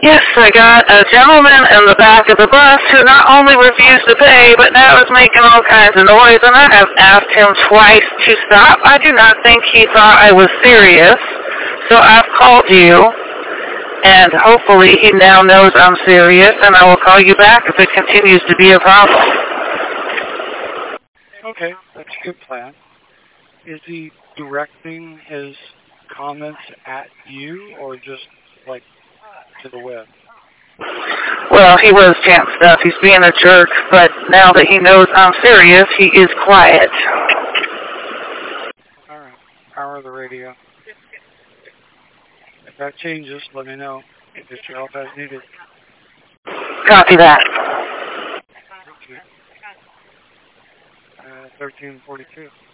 Yes, I got a gentleman in the back of the bus who not only refused to pay, but now is making all kinds of noise, and I have asked him twice to stop. I do not think he thought I was serious, so I've called you, and hopefully he now knows I'm serious, and I will call you back if it continues to be a problem. Okay, that's a good plan. Is he directing his comments at you or just, like, to the web? Well, he was chant stuff. He's being a jerk, but now that he knows I'm serious, he is quiet. All right, power the radio. If that changes, let me know. Get your help as needed. Copy that. 1342.